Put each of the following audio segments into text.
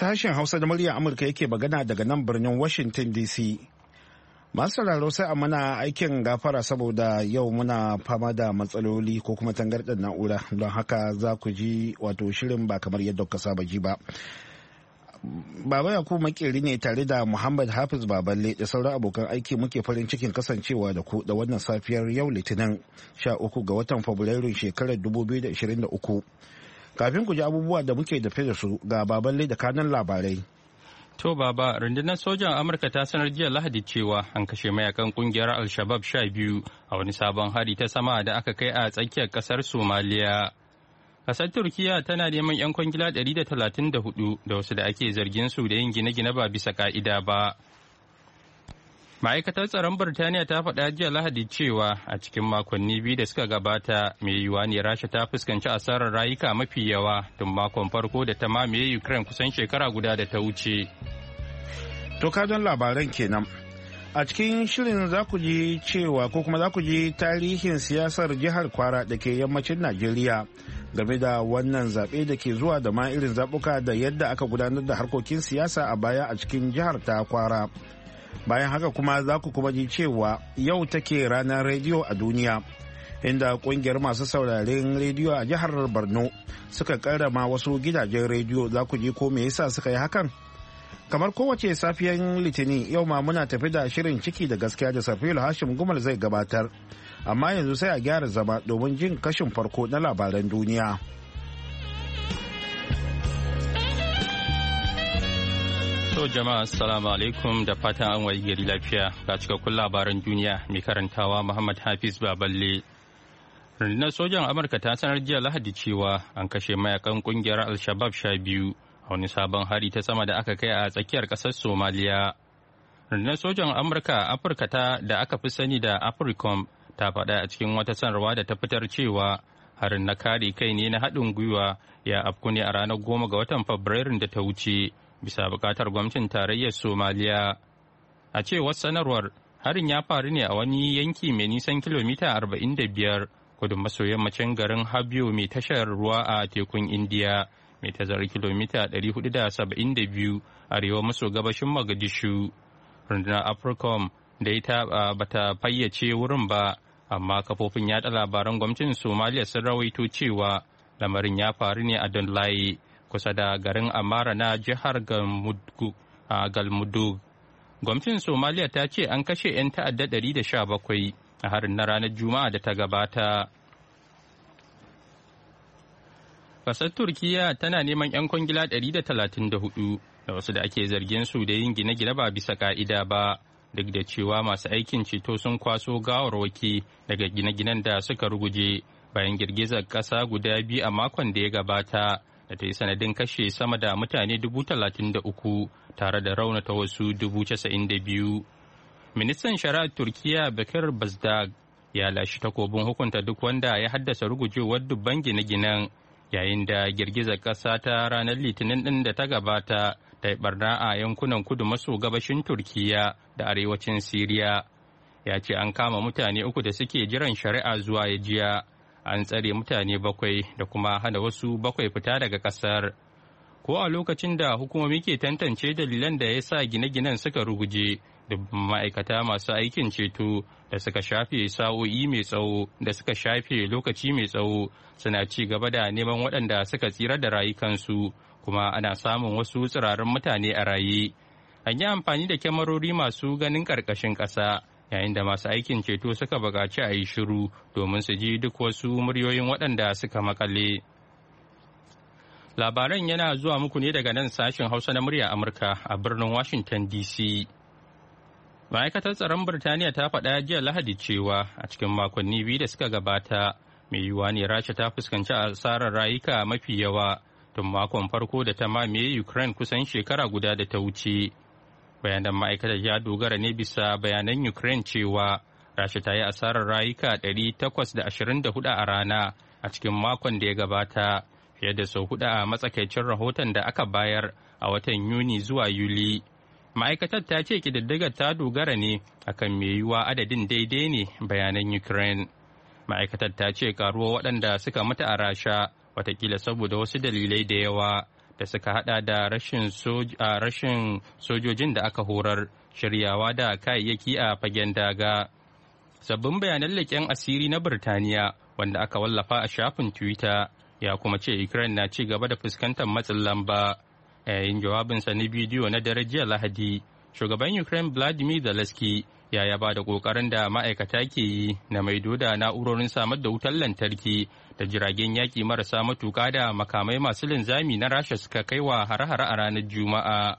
Sashen Hausa da muryar Amurka yake magana daga nan birnin Washington DC. Masu sauraro sai a mana aikin gafara saboda yau muna fama da matsaloli ko kuma tangarɗar na'ura, don haka za ku ji wato shirin ba kamar yadda kuka saba ji ba. Baba Yakubu Makeri ne tare da Muhammad Hafiz Baballe da sauran abokan aiki muke farin cikin kasancewa da ku da wannan safiyar yau Litinin 13 ga watan Fabrairu shekarar 2023. Kafin ku ji abubuwa da muke dafe da su ga Baballe da kanan labarai. To Baba, rundunar sojan Amurka ta sanar jiya Lahadi cewa an kashe mayakan kungiyar Al-Shabab 12 a wani sabon hari ta sama da aka kai a tsakiyar kasar Somaliya. Kasar Turkiya tana neman 'yan kwangila 134 da wasu da ake zargin su da yin gine-gine ba bisa ka'ida ba. Ma'aikatar tsaron Birtaniya ta faɗa jiya Lahadi cewa a cikin makonni biyu da suka gabata mai yiwuwa ne Rasha ta fuskanci asarar rayuka mafi yawa tun makon farko da ta mamaye Ukraine kusan shekara guda da ta wuce. To kajon labaran kenan. A cikin shirin za ku ji cewa ko kuma za ku ji tarihin siyasar jihar Kwara da ke yammacin Najeriya game da wannan zaɓe da ke zuwa da ma irin zaɓuka da yadda aka gudanar da harkokin siyasa a baya a cikin jihar ta Kwara. Bayan haka kuma za ku kuma ji cewa yau take ranar rediyo a duniya, inda kungiyar masu sauraren rediyo a jihar Borno suka karrama wasu gidajen rediyo. Za ku ji ko me yasa suka yi hakan. Kamar kowace safiyar Litinin, yau ma muna tafi da shirin ciki da gaskiya da Safiul Hashim Gumal zai gabatar, amma yanzu sai a gyara zama domin jin kashin farko na labaran duniya. To jama'a assalamu alaikum da fatan an wayi gari lafiya, ga cikakkun labaran duniya mai karantawa Muhammad Hafiz Baballe. Rundunar sojan Amurka ta sanar jiya Lahadi cewa an kashe mayakan kungiyar Al-Shabab 12 a wani sabon hari ta sama da aka kai a tsakiyar kasar Somaliya. Rundunar sojan Amurka Afirka da aka fi sani da AFRICOM ta faɗa a cikin wata sanarwa da ta fitar cewa harin na kare kai ne na haɗin gwiwa ya afku ne a ranar 10 ga watan Fabrairun da ta wuce. Bisa bukatar gwamnatin tarayyar Somaliya. A cewar sanarwar, harin ya faru ne a wani yanki mai nisan kilomita 45 kudu maso yammacin garin Habyo mai tashar ruwa a tekun Indiya, mai tazarar kilomita 472 arewa maso gabashin Mogadishu. Rundunar AFRICOM da ita bata fayyace wurin ba, amma kafofin yaɗa labaran gwamnatin Somaliya sun rawaito cewa lamarin ya faru ne a Donlaye, kusa da garin Amara na jihar Galmudug. Gwamnatin Somaliya ta ce an kashe 'yan ta'adda 117 a harin na ranar Juma'a da ta gabata. Kasar Turkiya tana neman 'yan kwangila 134 da wasu da ake zargin su da yin gine-gine ba bisa ka'ida ba, duk da cewa masu aikin ceto sun kwaso gawarwaki daga gine-ginen da suka ruguje bayan girgizar ƙasa guda biyu a makon da ya gabata. Da ta yi sanadin kashe sama da mutane 33,000 tare da raunata wasu 92,000. Ministan shari'ar Turkiyya Bekir Bazdag ya lashe takobin hukunta duk wanda ya haddasa rugujewar dubban gine-ginen, yayin da girgizar ƙasa ta ranar Litinin ɗin da ta gabata ta yi barna a yankunan kudu maso gabashin Turkiyya da arewacin Siriya. Ya ce an kama mutane 3 da suke jiran shari'a zuwa ya jiya. An tsare mutane 7 da kuma hana wasu 7 fita daga kasar. Ko a lokacin da hukumomi ke tantance dalilan da ya sa gine-ginen suka ruguje, dubban ma'aikata masu aikin ceto da suka shafe lokaci mai tsawo suna ci gaba da neman waɗanda suka tsira da rayukansu, kuma ana samun wasu tsirarin mutane a raye. An yi amfani da kyamarori masu ganin ƙarƙashin ƙasa, yayin da masu aikin ceto suka buƙaci a yi shiru domin su ji duk wasu muryoyin waɗanda suka makale. Labaran yana zuwa muku ne daga nan sashen Hausa na murya Amurka a birnin Washington DC. Ma'aikatar tsaron Birtaniya ta faɗa jiya Lahadi cewa a cikin makonni biyu da suka gabata, mai yiwuwa ne Rasha ta fuskanci asarar rayuka mafi yawa tun makon farko da ta mamaye Ukraine kusan shekara guda da ta wuce. Bayanan ma'aikatar ya dogara ne bisa bayanan Ukraine cewa Rasha ta yi asarar rayuka 824 a rana a cikin makon da ya gabata, fiye da sau 4 a matsakaicin rahoton da aka bayar a watan Yuni zuwa Yuli. Ma'aikatar ta ce ƙididdigar ta dogara ne akan mai yiwuwa adadin daidai ne bayanan Ukraine. Ma'aikatar ta ce karuwa waɗanda suka mutu a Rasha watakila saboda wasu dalilai da yawa da suka hada da rashin sojojin da aka horar, shiryawa da kayayyaki a fagen daga. Sabbin bayanan leƙen asiri na Birtaniya wanda aka wallafa a shafin Twitter ya kuma ce Ukraine na ci gaba da fuskantar matsin lamba. Yayin jawabinsa na bidiyo na dare jiya Lahadi, shugaban Ukraine Vladimir Zelensky ya yaba da kokarin da ma'aikata ke yi na maido da na'urorin samar da wutar lantarki da jiragen yaƙi marasa matuƙa da makamai masu linzami na Rasha suka kai wa hare-hare a ranar Juma'a.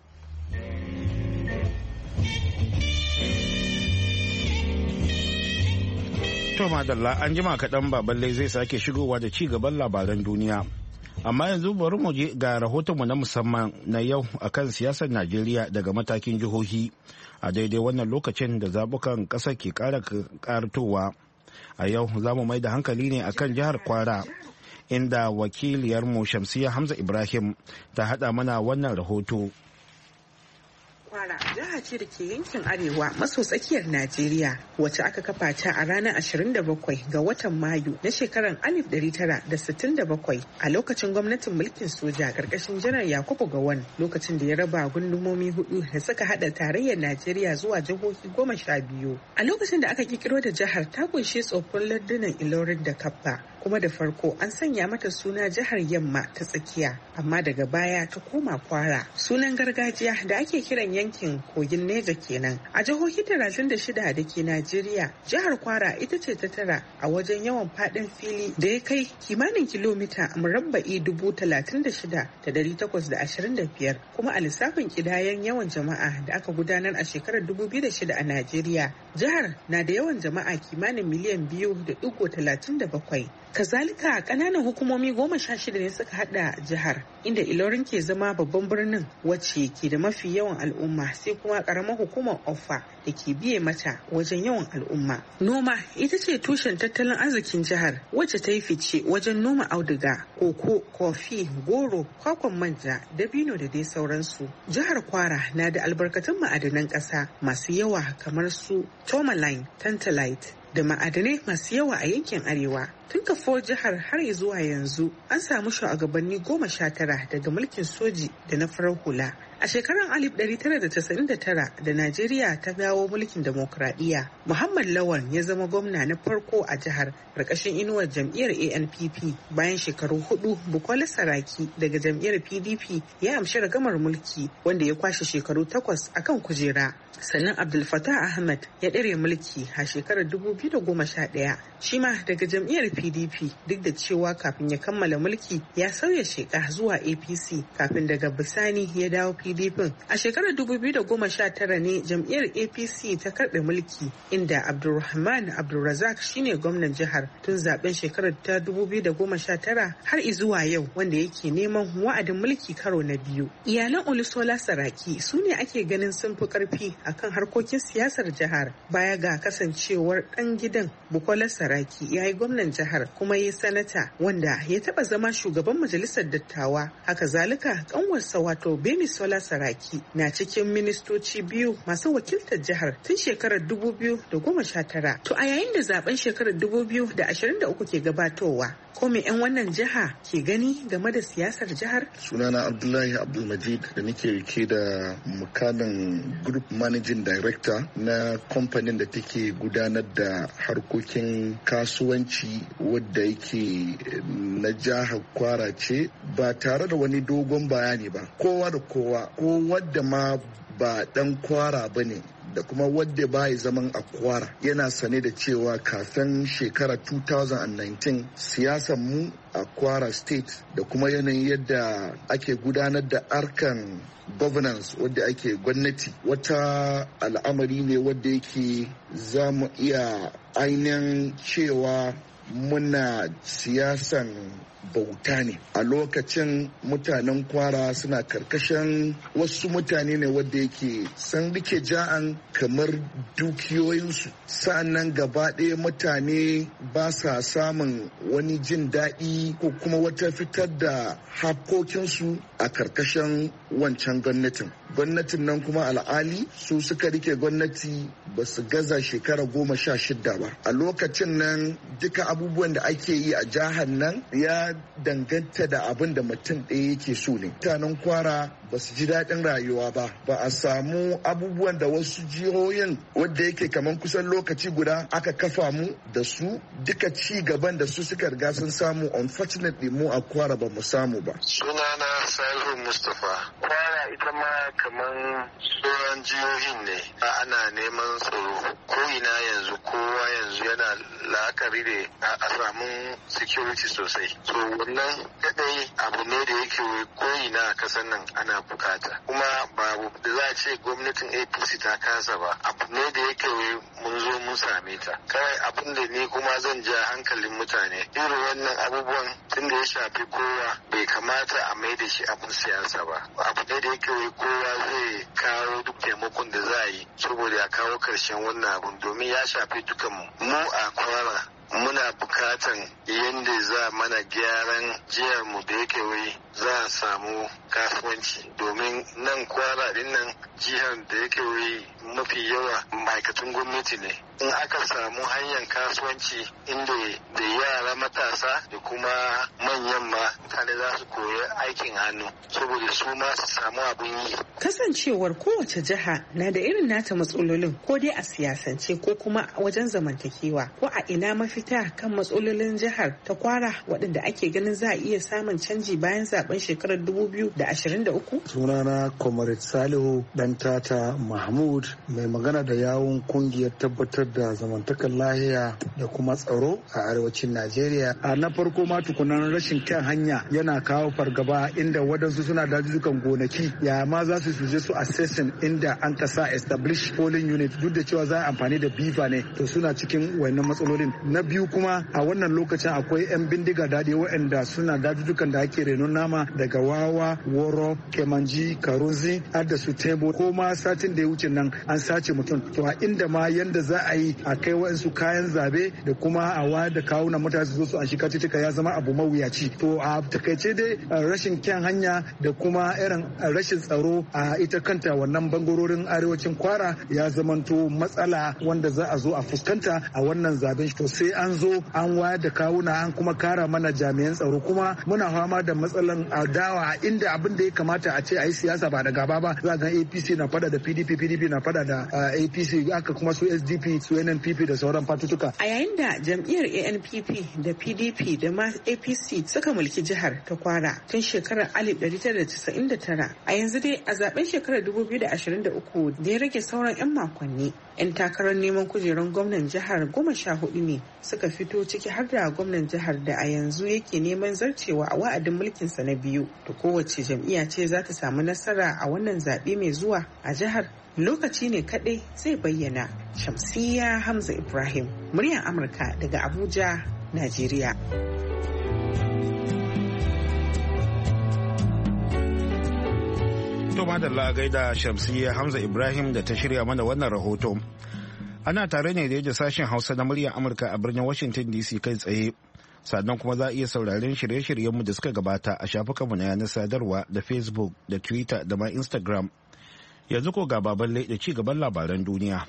To madalla, an jima kaɗan baballe zai sake shigowa da ci gaban labaran duniya. Amma yanzu bari mu je ga rahotonmu na musamman na yau akan siyasar Najeriya daga matakin jihohi a daidai wannan lokacin da zabukan ƙasar ke ƙara ƙartowa. A yau za mu mai da hankali ne akan jihar Kwara, inda wakiliyarmu Shamsiyya Hamza Ibrahim ta haɗa mana wannan rahoto. Kwara jiha ce da ke yankin arewa maso tsakiyar Najeriya, wacce aka kafa ta a ranar 27 ga watan Mayu na shekarar 1967 a lokacin gwamnatin mulkin soja ƙarƙashin janar Yakubu Gowon, lokacin da ya raba gundumomi 4 da suka hada tarayyar Najeriya zuwa jihohi 12. A lokacin da aka kirkiro da jihar ta kunshi tsoffin lardunan Ilorin da Kabba, kuma da farko an sanya mata suna jihar Yamma ta tsakiya, amma daga baya ta koma Kwara, sunan gargajiya da ake kiran yankin kogin Neja kenan. A jihohi 36 da ke Najeriya, jihar Kwara ita ce ta tara a wajen yawan faɗin fili da ya kai kimanin kilomita murabba'i 36,825, kuma a lissafin kidayen yawan jama'a da aka gudanar a shekarar 2006 a Najeriya, jihar na da yawan jama'a kimanin miliyan 2.37. Kazalika ƙananan hukumomi 16 ne suka hada jihar, inda Ilorin ke zama babban birnin wacce ke da mafi yawan al'umma, sai kuma ƙaramar hukumar Offa da ke biye mata wajen yawan al'umma. Noma ita ce tushen tattalin arzikin jihar, wacce ta yi fice wajen noma auduga, koko, kofi, goro, kwakwan manja, dabino da dai sauransu. Jihar Kwara na da albarkatun ma'adanan ƙasa masu yawa kamar su tourmaline, tantalite da ma'adanai masu yawa a yankin arewa. Tun kafuwar jihar har zuwa yanzu an samu shugabanni 19 daga mulkin soji da na farar hula. A shekarar 1999 da Najeriya ta dawo mulkin demokradiyya, Muhammad Lawan ya zama gwamna na farko a jihar ƙarƙashin inuwar jam'iyyar ANPP. Bayan shekaru 4, Bukola Saraki daga jam'iyyar PDP ya amshi ragamar mulki, wanda ya kwashe shekaru 8 akan kujera. Sannan Abdul Fattah Ahmed ya ɗare mulki a shekarar 2011, shi ma daga jam'iyyar PDP, duk da cewa kafin ya kammala mulki ya sauya sheka zuwa APC kafin daga bisani ya dawo PDP. A shekarar 2019 ne jam'iyyar APC ta karɓe mulki, inda Abdulrahman Abdulrazak shine gwamnan jihar tun zaben shekarar ta 2019 har izuwa yau, wanda yake neman wa'adin mulki karo na biyu. Iyalan Olusola Saraki su ne ake ganin sun fi karfi akan harkokin siyasar jihar, baya ga kasancewar ɗan gidan Bukola Saraki ya yi gwamnan jihar kuma yi sanata, wanda ya taɓa zama shugaban majalisar dattawa. Haka zalika ƙanwarsa wato Bemisola Saraki na cikin ministoci 2 masu wakiltar jihar tun shekarar 2019. To a yayin da zaben shekarar 2023 ke gabatowa, ko me 'yan wannan jiha ke gani game da siyasar jihar? Sunana Abdullahi Abdulmajid, da nake rike da mukamin Group Managing Director na kamfanin da take gudanar da harkokin kasuwanci wadda yake na jihar Kwara ce, ba tare da wani dogon bayani ba. Kowa da kowa, ko wadda ma ba dan Kwara bane da kuma wadda bai zaman a Kwara yana sane da cewa kafin shekara 2019 siyasar mu a Kwara State da kuma yanayin yadda ake gudanar da harkan governance wadda ake gwamnati, wata al'amari ne wadda yake za mu iya ainihin cewa muna siyasan bauta ne. A lokacin mutanen Kwara suna karkashin wasu mutane ne wadda yake san rike ja'an kamar dukiyoyinsu, sa'annan gaba ɗaya mutane ba sa samun wani jin daɗi ko kuma wata fitar da hakokinsu a karkashin wancan gwamnatin nan kuma al'ali su suka rike gwamnati ba su gaza shekara 16 ba. A lokacin nan duka abubuwan da ake yi a jihar nan ya ya danganta da abin da mutum ɗaya yake so ne. Mutanen Kwara ba su ji daɗin rayuwa ba a samu abubuwan da wasu jihohin wadda yake kamar kusan lokaci guda aka kafa mu da su, duka ci gaban da su suka riga sun samu. Unfortunately mu a Kwara ba mu samu ba. Sunana Salihu Mustapha. Kwara ita ma kamar sauran jihohin ne, ana neman tsaro ko ina yanzu, kowa yanzu yana la'akari da a samu security sosai. So wannan kadai abu ne da yake ko ina a kasan nan ana bukata, kuma babu da za a ce gwamnatin APC ta kasa ba, abu ne da yake mun zo mun same ta. Kawai abin da ni kuma zan ja hankalin mutane, irin wannan abubuwan tun da ya shafi kowa bai kamata a mai da shi abin siyasa ba. Abu ne da yake kowa zai kawo duk taimakon da za a yi saboda ya kawo karshen wannan abun, domin ya shafi dukan mu a Kwara. Muna bukatan yadda za mana gyaran jihar mu da yake za a samu kasuwanci, domin nan Kwara din nan jihar da yake mafi yawa ma'aikatan gwamnati ne. In aka samu hanyar kasuwanci inda da yara matasa da kuma manyan ma mutane za su koyi aikin hannu saboda su ma su samu abin yi. Kasancewar kowace jiha na da irin nata matsalolin, ko dai a siyasance ko kuma wajen zamantakewa, ko a ina mafita kan matsalolin jihar ta Kwara waɗanda ake ganin za a iya samun canji bayan zaben shekarar 2023? Sunana Comrade Salihu Dantata Mahmud, mai magana da yawun kungiyar tabbatar da zamantakar lahiya da kuma tsaro a arewacin Najeriya. A na farko ma tukunan rashin kan hanya yana kawo fargaba, inda wadansu suna dajujukan gonaki, ya ma za su je su assessing inda an kasa establish polling unit, duk da cewa za a amfani da bifa ne, to suna cikin wannan matsalolin. Na biyu kuma a wannan lokacin akwai 'yan bindiga daɗi waɗanda suna dajujukan da ake renon nama daga Wawa, Woro, Kemanji, Karunzi har da su Tebo. Ko ma satin da ya wuce nan an sace mutum. To a inda ma yanda za a yi a kai waɗansu kayan zabe da kuma a wayar da kawunan mutane su zo su an shi katutuka ya zama abu mawuyaci. To a takaice dai rashin kyan hanya da kuma irin rashin tsaro a ita kanta wannan bangarorin arewacin Kwara ya zamanto matsala wanda za a zo a fuskanta a wannan zaben. To sai an zo an wayar da kawuna, an kuma kara mana jami'an tsaro, kuma muna fama da matsalan adawa inda abin da ya kamata a ce a yi siyasa ba da gaba ba. Za ga APC na fada da PDP, PDP na fada da APC, aka kuma su SDP, su NNPP da sauran fatutuka. A yayin da jam'iyyar ANPP da PDP da ma APC suka mulki jihar ta Kwara tun shekarar 1999, a yanzu dai a zaben shekarar 2023 da ya rage sauran 'yan makonni, 'yan takarar neman kujerar gwamnan jihar 14 ne suka fito, ciki har da gwamnan jihar da a yanzu yake neman zarcewa a wa'adin mulkinsa na biyu. Da kowace jam'iyya ce za ta samu nasara a wannan zaɓe mai zuwa a jihar, lokaci ne kaɗai zai bayyana. Shamsiyya Hamza Ibrahim, muryar Amurka daga Abuja, Najeriya. To madalla gaida Shamsiyya Hamza Ibrahim da ta shirya mana wannan rahoto. Ana tare ne da sashen Hausa na muryar Amurka a birnin Washington DC kai tsaye. Sannan kuma za a iya sauraren shirye-shiryenmu da suka gabata a shafukanmu na yanar sadarwa da Facebook da Twitter da ma Instagram. Yanzu ko ga baballe da ci gaban labaran duniya.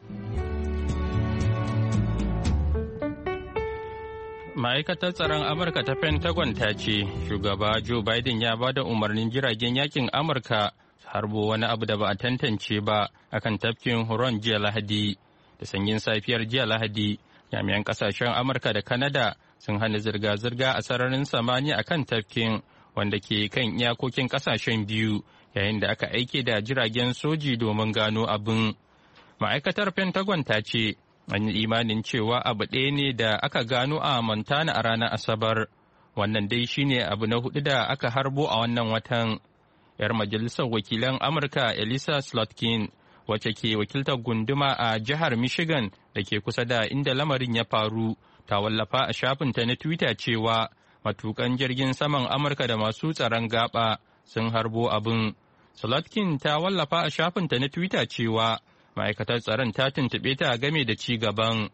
Ma'aikatar tsaron Amurka ta Pentagon ta ce shugaba Joe Biden ya ba da umarnin jiragen yakin Amurka harbo wani abu da ba a tantance ba akan tafkin Huron jiya Lahadi. Da sanyin safiyar jiya Lahadi, jami'an kasashen Amurka da Kanada sun hana zirga-zirga a sararin samaniya akan tafkin wanda ke kan iyakokin kasashen biyu, yayin da aka aike da jiragen soji domin gano abin. Ma'aikatar Pentagon ta ce an yi imanin cewa abu ɗaya ne da aka gano a Montana a ranar Asabar. Wannan dai shine abu na hudu da aka harbo a wannan watan. 'Yar majalisar wakilan Amurka Elisa Slotkin, wacce ke wakiltar gunduma a jihar Michigan da ke kusa da inda lamarin ya faru, ta wallafa a shafinta na Twitter cewa matukan jirgin saman Amurka da masu tsaron gaba sun harbo abin. Slotkin ta wallafa a shafinta na Twitter cewa ma'aikatar tsaron ta tuntuɓe ta game da ci gaban.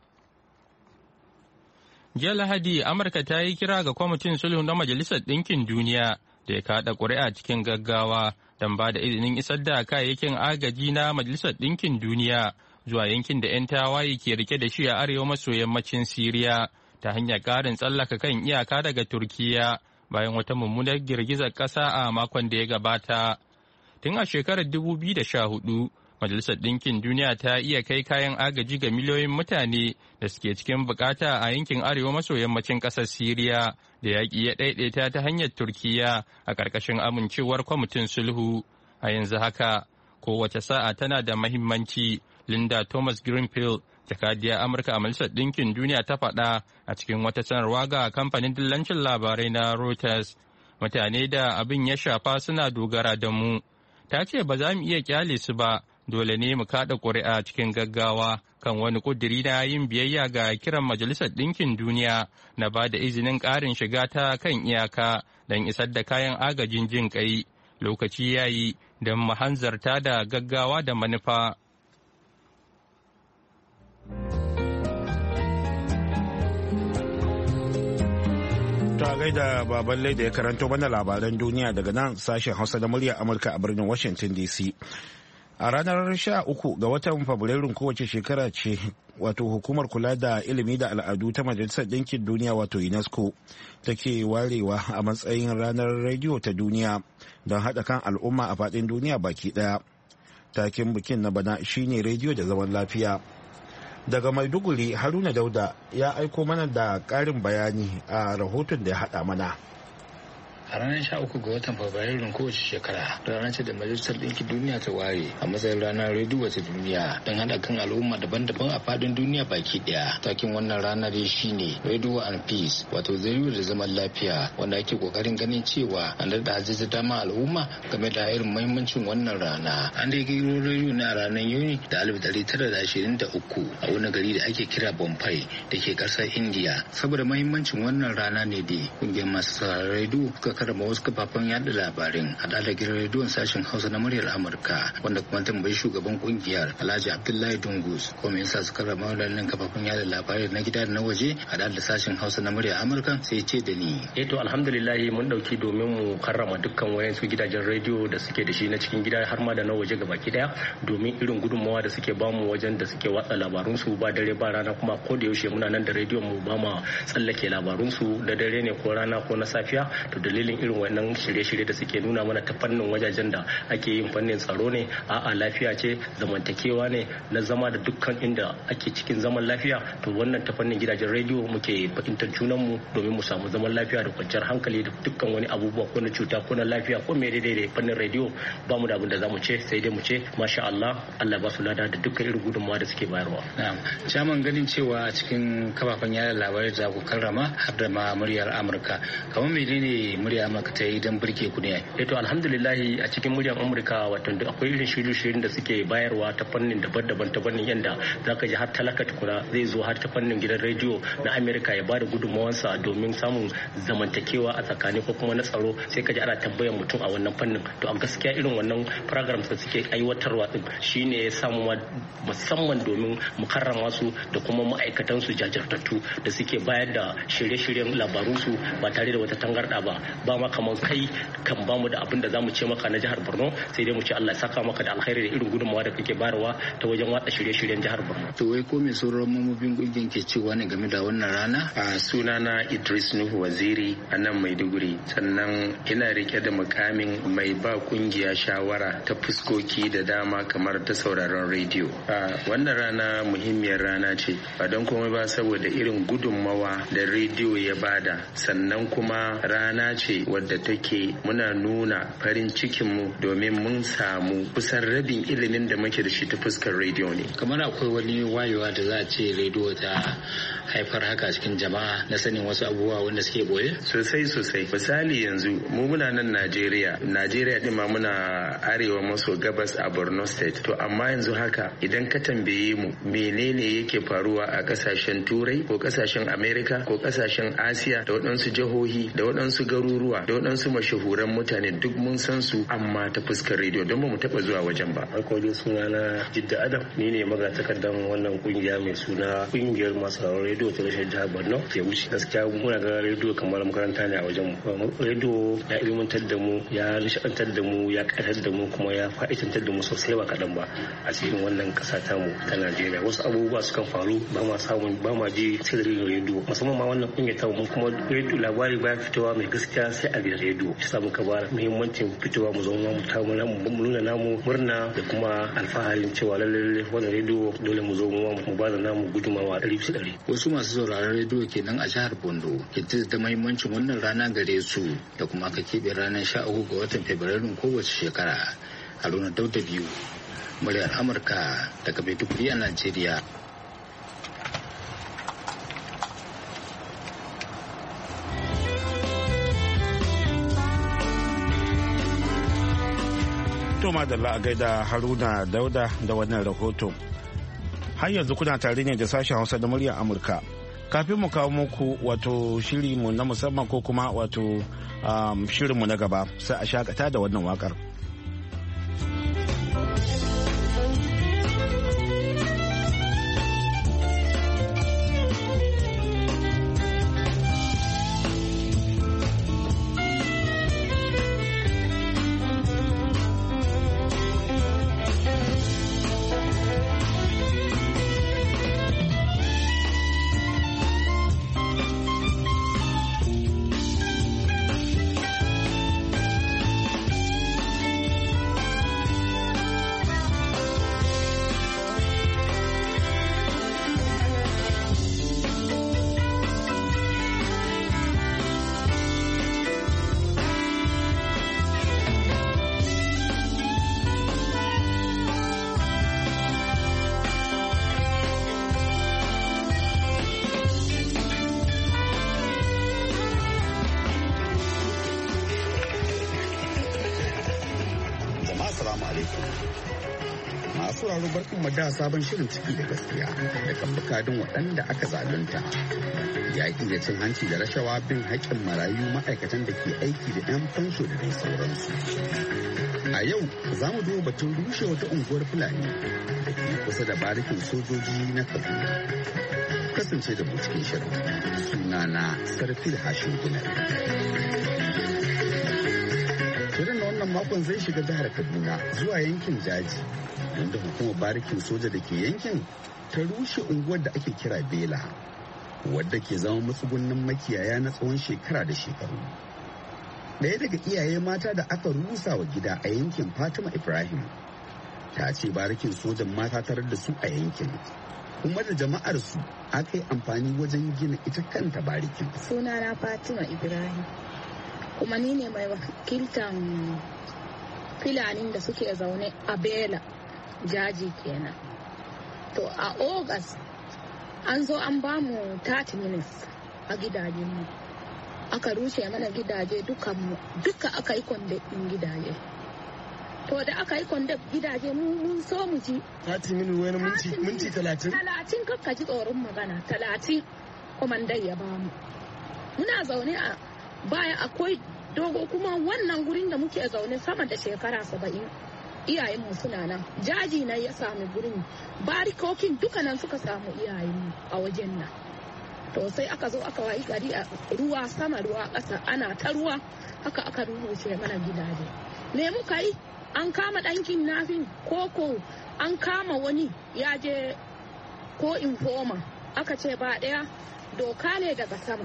Jiya Lahadi, Amurka ta yi kira ga kwamitin sulhu na Majalisar Ɗinkin Duniya da ya kaɗa ƙuri'a cikin gaggawa don ba da izinin isar da kayayyakin agaji na Majalisar Ɗinkin Duniya zuwa yankin da 'yan tawaye ke rike da shi a arewa maso yammacin Siriya ta hanyar ƙarin tsallaka kan iyaka daga Turkiyya bayan wata mummunar girgizar ƙasa a makon da ya gabata. Tun a shekarar 2014, Majalisar Ɗinkin Duniya ta iya kai kayan agaji ga miliyoyin mutane da suke cikin bukata a yankin arewa maso yammacin ƙasar Siriya da yaƙi ya ɗaiɗaita ta hanyar Turkiyya a ƙarƙashin amincewar kwamitin sulhu. A yanzu haka, kowace sa'a tana da mahimmanci, Linda Thomas Greenfield, jakadiyar Amurka a Majalisar Ɗinkin Duniya ta faɗa a cikin wata sanarwa ga kamfanin dillancin labarai na Reuters. Mutane da abin ya shafa suna dogara da mu. Ta ce ba za mu iya kyale su ba, dole ne mu kaɗa ƙuri'a cikin gaggawa kan wani ƙudiri na yin biyayya ga kiran Majalisar Ɗinkin Duniya na ba da izinin ƙarin shiga ta kan iyaka don isar da kayan agajin jin ƙai. Lokaci ya yi don mu hanzarta da gaggawa da manufa. Ta gaida baballe da ya karanto mana labaran duniya daga nan sashen Hausa da murya Amurka a birnin Washington DC. A ranar 13 ga watan Fabrairun kowace shekara ce wato hukumar kula da ilimi da al'adu ta Majalisar Ɗinkin Duniya wato UNESCO take warewa a matsayin ranar rediyo ta duniya don haɗa kan al'umma a faɗin duniya baki ɗaya. Takin bikin na bana shine rediyo da zaman lafiya. Daga Maiduguri, Haruna Dauda ya aiko mana da ƙarin bayani a rahoton da ya haɗa mana. A ranar 13 ga watan Fabrairun kowace shekara, rana ce da Majalisar Ɗinkin Duniya ta ware a matsayin ranar rediyo ta duniya don haɗa kan al'umma daban-daban a faɗin duniya baki ɗaya. Takin wannan rana dai shine Radio and Peace, wato rediyo da zaman lafiya, wanda ake kokarin ganin cewa an daɗa aziza dama al'umma game da irin muhimmancin wannan rana. An dai gero rediyo na ranar Yuni da 1923 a wani gari da ake kira Bombay da ke ƙasar India. Saboda muhimmancin wannan rana ne dai ƙungiyar masu sauraron rediyo suka karama wasu kafafen yada labarin hada da gidan rediyon sashen Hausa na muryar Amurka, wanda kuma tambayi shugaban kungiyar Alhaji Abdullahi Dungus ko me yasa suka karama wannan kafafen yada labarai na gida da na waje hada da sashen Hausa na muryar Amurka, sai ce da ni to alhamdulillah mun dauki domin mu karrama dukkan wayansu gidajen rediyo da suke da shi na cikin gida har ma da na waje gabaki daya, domin irin gudunmawa da suke bamu wajen da suke watsa labarun su ba dare ba rana, kuma ko da yaushe muna nan da rediyon mu ba ma tsallake labarun su da dare ne ko rana ko na safiya. To dalilin irin wannan shirye-shirye da suke nuna mana ta fannin wajajen da ake yin fannin tsaro ne, a'a lafiya ce, zamantakewa ne, na zama da dukkan inda ake cikin zaman lafiya. To wannan ta fannin gidajen rediyo muke fahimtar junanmu domin mu samu zaman lafiya da kwanciyar hankali da dukkan wani abubuwa ko na cuta ko na lafiya ko mai daidai da fannin rediyo ba mu da abin da za mu ce sai dai mu ce masha Allah, Allah ba su lada da dukkan irin gudunmawa da suke bayarwa. Jaman ganin cewa a cikin kafafen yada labarai da ku karrama har da ma muryar Amurka, kamar menene muryar Amurka ta yi don burge ku ne? To alhamdulillah a cikin muryar Amurka wato akwai irin shirye-shiryen da suke bayarwa ta fannin daban-daban, ta fannin yanda zaka ji har talaka tukuna zai zo har ta fannin gidan rediyo na Amerika ya bada gudunmawansa domin samun zamantakewa a tsakani ko kuma na tsaro, sai ka ji ana tambayar mutum a wannan fannin. To a gaskiya irin wannan programs da suke aiwatarwa din shine ya samu musamman domin mu karrama su da kuma ma'aikatan su jajirtattu da suke bayar da shirye-shiryen labarun su ba tare da wata tangarda ba ma kamar kai kan bamu da abin da zamu ce maka na jihar Borno, sai dai mu ce Allah ya saka maka da alkhairi da irin gudunmawa da kake bayarwa ta wajen watsa shirye-shiryen jihar Borno. To wai ko me sauran mamobin kungiyar ke cewa ne game da wannan rana? A sunana Idris Nuhu Waziri a nan Maiduguri, sannan ina rike da mukamin mai ba kungiya shawara ta fuskoki da dama kamar ta sauraron rediyo. Wannan rana muhimmiyar rana ce ba don komai ba saboda irin gudunmawa da rediyo ya bada, sannan kuma rana ce wadda take muna nuna farin cikinmu domin mun samu kusan rabin ilimin da muke da shi ta fuskar rediyo ne. Kamar akwai wani wayewa da za a ce rediyo ta haifar haka cikin jama'a na sanin wasu abubuwa wanda suke boye? Sosai. Misali yanzu mu muna nan Najeriya din ma muna arewa maso gabas a Borno State. To amma yanzu haka idan ka tambaye mu menene yake faruwa a kasashen Turai ko kasashen Amerika ko kasashen Asiya da waɗansu jihohi da waɗansu garuruwa garuruwa da waɗansu mashahuran mutane duk mun san su amma ta fuskar rediyo don ba mu taɓa zuwa wajen ba. Farko dai suna na Jidda Adam, ni ne magatakardan wannan kungiya mai suna kungiyar masu sauraron rediyo ta rashin jihar Borno ke wuce. Gaskiya muna ga rediyo kamar makaranta ne a wajen mu. Rediyo ya ilmantar da mu, ya nishaɗantar da mu, ya ƙayatar da mu, kuma ya fa'idantar da mu sosai ba kaɗan ba a cikin wannan ƙasa ta mu ta Najeriya. Wasu abubuwa sukan faru ba ma ji sai da rediyo, musamman ma wannan kungiyar ta mu, kuma rediyo labari baya fitowa mai gaskiya sai a gidan rediyo. Shi sa muka ba muhimmancin fitowa mu zama mu nuna namu murna da kuma alfaharin cewa lalle wannan rediyo dole mu zo mu ba da namu gudumawa 100%. Wasu masu sauraron rediyo kenan a jihar Bondo ke da muhimmancin wannan rana gare su da kuma aka keɓe ranar 13 ga watan Fabrairun kowace shekara. Haruna Dauda biyu, muryar Amurka daga Maiduguri a Najeriya. To madalla a gaida Haruna Dauda da wannan rahoto. Har yanzu kuna tare ne da sashen Hausa da muryar Amurka. Kafin mu kawo muku wato shirinmu na musamman ko kuma wato shirinmu na gaba, sai a shakata da wannan wakar. Masu sauraro barkan mu da sabon shirin ciki da gaskiya da kan bukadin waɗanda aka zalunta. Yaƙi da cin hanci da rashawa, bin haƙƙin marayu, ma'aikatan da ke aiki da 'yan fansho da dai sauransu. A yau za mu duba batun rushe wata unguwar Fulani da ke kusa da barikin sojoji na Kaduna. Kasance da mu cikin shirin. Sunana Sarfil Hashim Gunar. Shirin na wannan makon zai shiga jihar Kaduna zuwa yankin Jaji, wanda hukumar barikin soja da ke yankin ta rushe unguwar da ake kira Bela, wadda ke zama matsugunnin makiyaya na tsawon shekara da shekaru. Ɗaya daga iyaye mata da aka rusa wa gida a yankin, Fatima Ibrahim, ta ce barikin sojan mata tarar da su a yankin, kuma da jama'ar su aka yi amfani wajen gina ita kanta barikin. Sunana Fatima Ibrahim, kuma ni ne mai wakiltan filanin da suke zaune a Bela, Jaji kenan. To a August an zo an ba mu 30 minutes a gidajenmu, aka rushe mana gidaje duka aka yi kwande ɗin gidaje. To da aka yi kwande gidaje mun so mu ji 30 minutes wani minti 30 kakka ji tsoron magana 30 kwamandai ya ba mu. Muna zaune a baya akwai dogo, kuma wannan gurin da muke zaune sama da shekara 70 iyayenmu suna nan. Jaji na ya sami gurin, barikokin duka nan suka samu iyayenmu a wajen nan. To sai aka zo aka wayi gari a ruwa sama ruwa ƙasa, ana ta ruwa haka aka rushe mana gidaje. Me muka yi? An kama ɗankin nafin koko an kama wani ya je ko informa, aka ce ba ɗaya, doka ne daga sama.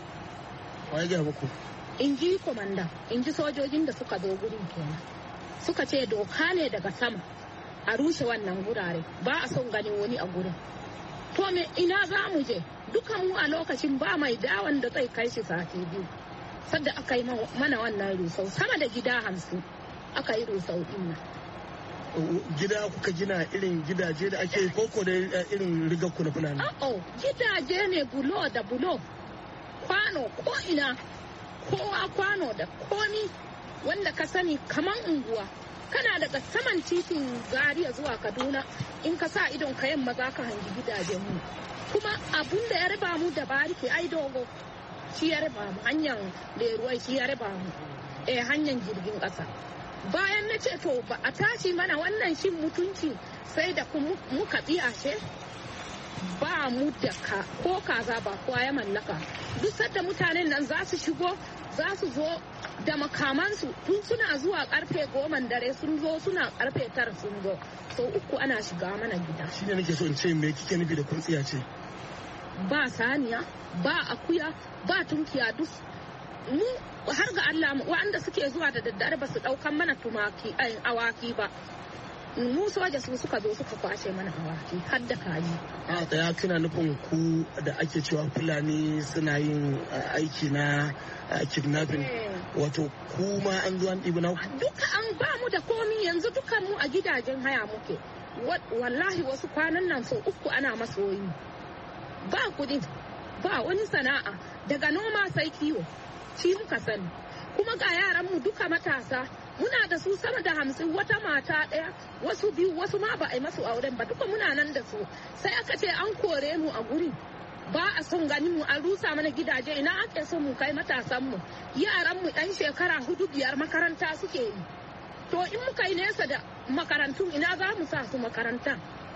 Wai ga muku? In ji komanda, in ji sojojin da suka zo gurin kenan, suka ce doka ne daga sama a rushe wannan gurare, ba a son ganin wani a gurin. To me ina za mu je? Dukan mu a lokacin ba mai dawon da zai kai shi sati biyu, sadda aka yi mana wannan rusau. Sama da gida 50 aka yi rusau din nan. Gida kuka gina irin gidaje da ake koko da irin rigakku na Fulani? Gidaje ne bulo da bulo, kwano ko ina, kowa kwano da komi wanda ka sani kaman unguwa. Kana daga saman titin Zaria zuwa Kaduna, in ka sa idon ka yamma za ka hangi gidajen mu. Kuma abun da ya raba mu da bariki ai dogo, shi ya raba mu hanyar leruwai shi ya raba mu hanyar jirgin ƙasa. Bayan na ce to ba a tashi mana wannan shin mutunci sai da muka tsiyashe ba mu da ko kaza ba kowa ya mallaka. Duk sadda mutanen nan za su shigo za su zo da makamansu tun suna zuwa karfe 10 dare sun zo suna karfe 9 sun zo sau 3 ana shiga mana gida. Shi ne nake so in ce me kike nufi da kuntsiya ce? Ba saniya ba akuya ba tunkiya duk mu har ga Allah wanda suke zuwa da daddare ba su daukan mana tumaki awaki ba. Mu soja su suka zo suka kwashe mana awaki har da kaji. A tsaya kina nufin ku da ake cewa Fulani suna yin aiki na kidnapping wato kuma an zo an ɗibi na duka an ba mu da komi yanzu dukan mu a gidajen haya muke wallahi wasu kwanan nan sau 3 ana masoyi ba kudi ba wani sana'a daga noma sai kiwo shi muka sani kuma ga yaran mu duka matasa muna da su sama da 50 wata mata ɗaya wasu 2 wasu ma ba a yi masu auren ba duka muna nan da su sai aka ce an kore mu a guri ba a son ganin mu an rusa mana gidaje ina ake son mu kai matasan mu yaran mu ɗan shekara 4-5 makaranta suke yi to in muka yi nesa da makarantun ina za mu sa su makaranta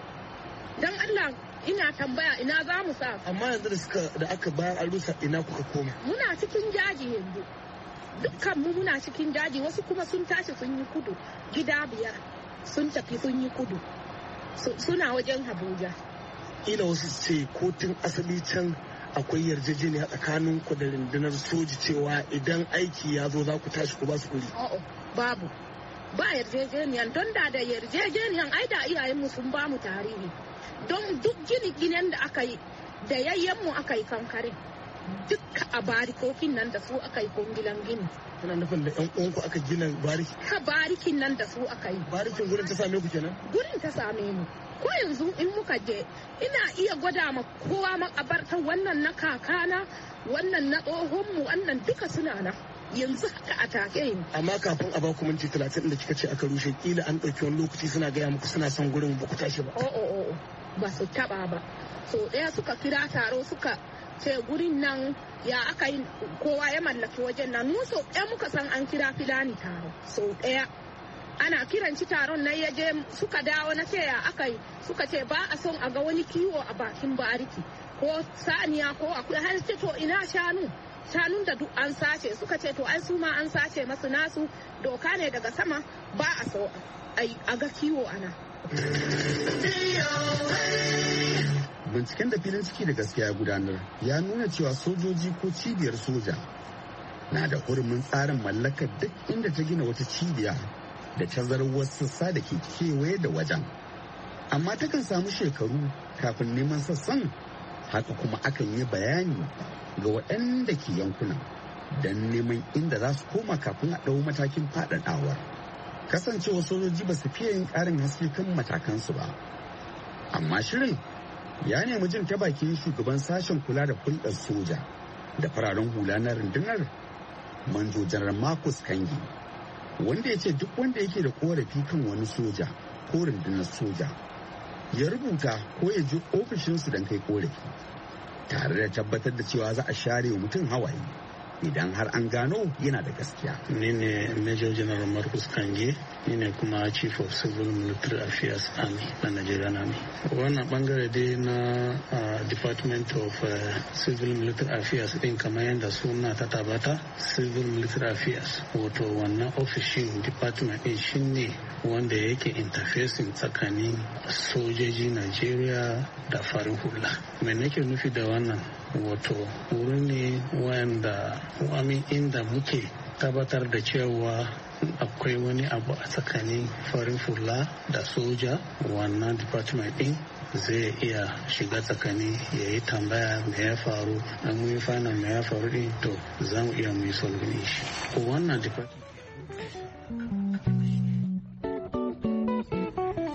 dan Allah ina tambaya ina za mu sa su. Amma yanzu da aka bayar an rusa ina kuka koma? Muna cikin daji yanzu dukkan mu muna cikin daji wasu kuma sun tashi sun yi kudu gida 5 sun tafi sun yi kudu suna wajen Abuja. Ila wasu ce kotun asali can akwai yarjejeniya tsakanin ku da rundunar soji cewa idan aiki ya zo za ku tashi ku ba su kuri. Babu ba yarjejeniyan don da yarjejeniyan ai da iyayenmu sun ba mu tarihi don duk ginen da aka yi da yayyenmu aka yi kankare duk a barikokin nan da su aka yi kungilan gini. Kuna nufin da yan uwanku aka gina bariki? Ha barikin nan da su aka yi. Barikin gurin ta same ku kenan? Gurin ta same mu. Ko yanzu in muka je ina iya gwada ma kowa makabartar wannan na kakana wannan na tsohonmu wannan duka suna na yanzu haka a take yi. Amma kafin a baku minti 30 da kika ce aka rushe kila an ɗauki wani lokaci suna gaya muku suna son gurin ba ku tashi ba. Ba su taba ba. So ɗaya suka kira taro suka ce gurin nan ya aka yi kowa ya mallaki wajen nan mu so ɗaya muka san an kira Fulani taro so ɗaya ana kiranci taron nan ya je suka dawo na ce ya aka yi suka ce ba a son a ga wani kiwo a bakin bariki ko saniya ko akwai har ce to ina shanun da duk an sace suka ce to ai su ma an sace masu nasu doka ne daga sama ba a so a ga kiwo ana. Binciken da filin ciki da gaskiya gudanar ya nuna cewa sojoji ko cibiyar soja na da hurumin tsarin mallakar duk inda ta gina wata cibiya da tazarar wasu sassa da ke kewaye da wajen. Amma takan samu shekaru kafin neman sassan, haka kuma akan yi bayani ga waɗanda ke yankunan don neman inda za su koma kafin a ɗau matakin faɗaɗawar. Kasancewa sojoji ba su fiye yin ƙarin haske kan matakansu ba. Amma shirin ya nemi jin ta bakin shugaban sashen kula da hulɗar soja da fararen hula na rundunar Manjo Janar Marcus Kangi, wanda ya ce duk wanda yake da korafi kan wani soja ko rundunar soja ya rubuta ko ya je ofishinsu don kai korafi tare da tabbatar da cewa za a share wa mutum hawaye idan har an gano yana da gaskiya. Ni ne Major General Marcus Kange, ni ne kuma Chief of Civil Military Affairs Army na Nigerian Army. Wannan bangare dai na Department of Civil Military Affairs din kamar yadda suna ta tabata Civil Military Affairs, wato wannan ofishin department din shine wanda yake interfacing tsakanin sojoji Nigeria da farin hula. Me nake nufi da wannan? Wato wuri ne wanda inda muke tabbatar da cewa akwai wani abu a tsakanin farin hula da soja, wannan department din zai iya shiga tsakani ya yi tambaya me ya faru, an mu yi fana me ya faru din to za mu iya mu yi solving shi. Wannan department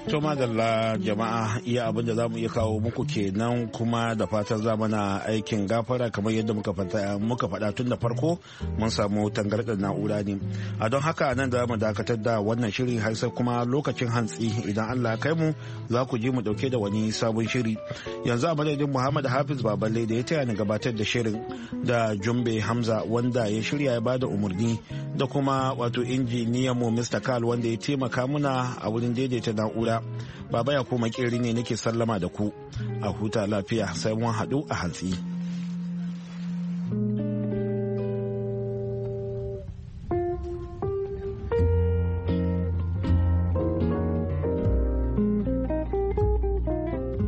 To madalla jama'a, iya abin da za mu iya kawo muku kenan, kuma da fatan za mana aikin gafara kamar yadda muka faɗa tun da farko mun samu tangarɗar na'ura ne. A don haka nan da mu dakatar da wannan shiri har sai kuma lokacin hantsi idan Allah kai mu za ku ji mu ɗauke da wani sabon shiri. Yanzu a madadin Muhammad Hafiz Baballe da ya taya ni gabatar da shirin, da Jumbe Hamza wanda ya shirya ya bada umarni, da kuma wato injiniyan mu Mr. Karl wanda ya taimaka muna a wurin daidaita na'ura. Baba ya kuma kiri ne nake sallama da ku, a huta lafiya sai mun haɗu a hantsi.